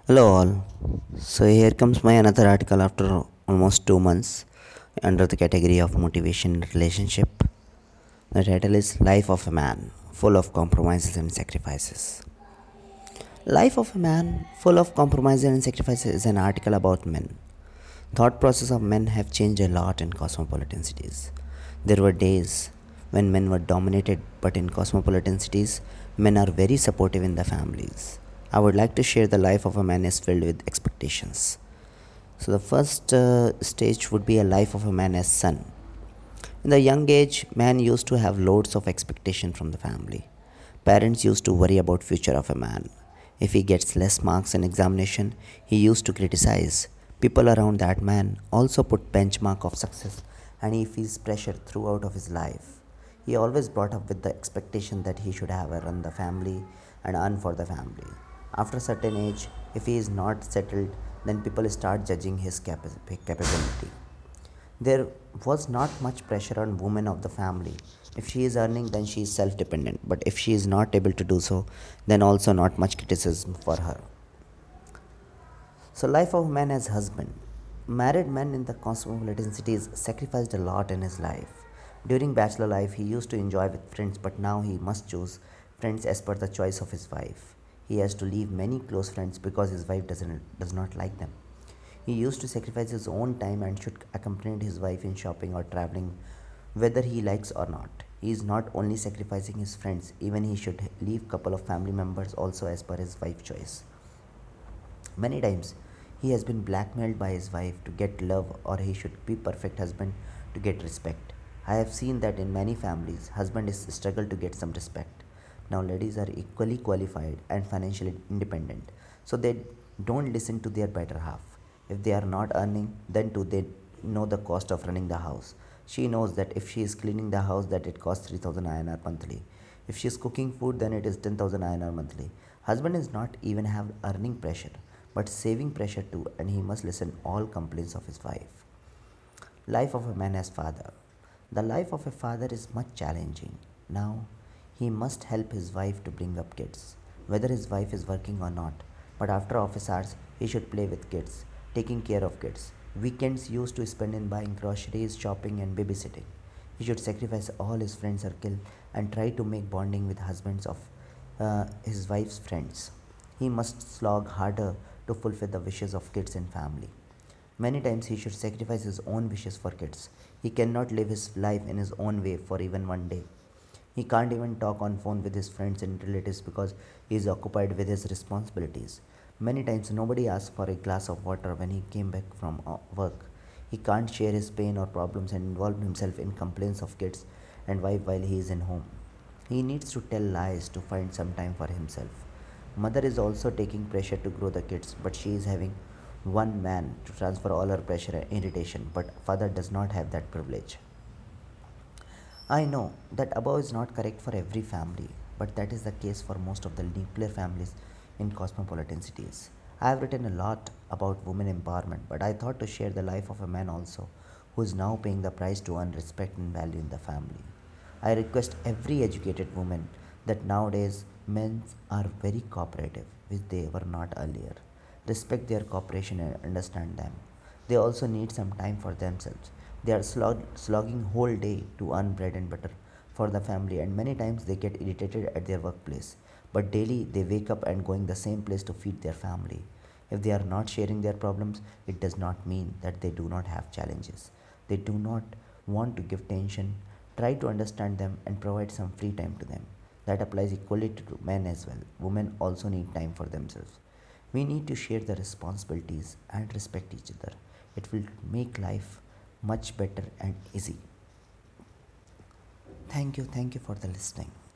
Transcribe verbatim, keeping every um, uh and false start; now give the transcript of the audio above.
Hello all. So here comes my another article after almost two months under the category of motivation in relationship. The title is Life of a Man, full of compromises and sacrifices. Life of a Man, full of compromises and sacrifices is an article about men. Thought process of men have changed a lot in cosmopolitan cities. There were days when men were dominated, but in cosmopolitan cities, men are very supportive in their families. I would like to share the life of a man is filled with expectations. So the first uh, stage would be a life of a man as son. In the young age, man used to have loads of expectation from the family. Parents used to worry about future of a man. If he gets less marks in examination, he used to criticize. People around that man also put benchmark of success and he feels pressure throughout of his life. He always brought up with the expectation that he should have a run the family and earn for the family. After a certain age, if he is not settled, then people start judging his capa- capability. There was not much pressure on women of the family. If she is earning, then she is self dependent. But if she is not able to do so, then also not much criticism for her. So, life of man as husband. Married men in the cosmopolitan cities sacrificed a lot in his life. During bachelor life, he used to enjoy with friends, but now he must choose friends as per the choice of his wife. He has to leave many close friends because his wife doesn't does not like them. He used to sacrifice his own time and should accompany his wife in shopping or traveling, whether he likes or not. He is not only sacrificing his friends, even he should leave couple of family members also as per his wife's choice. Many times he has been blackmailed by his wife to get love or he should be perfect husband to get respect. I have seen that in many families husband is struggle to get some respect. Now ladies are equally qualified and financially independent, so they don't listen to their better half. If they are not earning, then do they know the cost of running the house. She knows that if she is cleaning the house that it costs three thousand I N R monthly. If she is cooking food then it is ten thousand I N R monthly. Husband is not even have earning pressure but saving pressure too and he must listen all complaints of his wife. Life of a man as father. The life of a father is much challenging. Now, he must help his wife to bring up kids, whether his wife is working or not. But after office hours, he should play with kids, taking care of kids. Weekends used to spend in buying groceries, shopping, and babysitting. He should sacrifice all his friend circle and try to make bonding with husbands of uh, his wife's friends. He must slog harder to fulfill the wishes of kids and family. Many times he should sacrifice his own wishes for kids. He cannot live his life in his own way for even one day. He can't even talk on phone with his friends and relatives because he is occupied with his responsibilities. Many times nobody asks for a glass of water when he came back from uh, work. He can't share his pain or problems and involve himself in complaints of kids and wife while he is in home. He needs to tell lies to find some time for himself. Mother is also taking pressure to grow the kids, but she is having one man to transfer all her pressure and irritation, but father does not have that privilege. I know that above is not correct for every family, but that is the case for most of the nuclear families in cosmopolitan cities. I have written a lot about women empowerment, but I thought to share the life of a man also who is now paying the price to earn respect and value in the family. I request every educated woman that nowadays men are very cooperative, which they were not earlier. Respect their cooperation and understand them. They also need some time for themselves. They are slog- slogging whole day to earn bread and butter for the family and many times they get irritated at their workplace. But daily they wake up and going the same place to feed their family. If they are not sharing their problems, it does not mean that they do not have challenges. They do not want to give tension. Try to understand them and provide some free time to them. That applies equally to men as well. Women also need time for themselves. We need to share the responsibilities and respect each other. It will make life much better and easy. Thank you, thank you for the listening.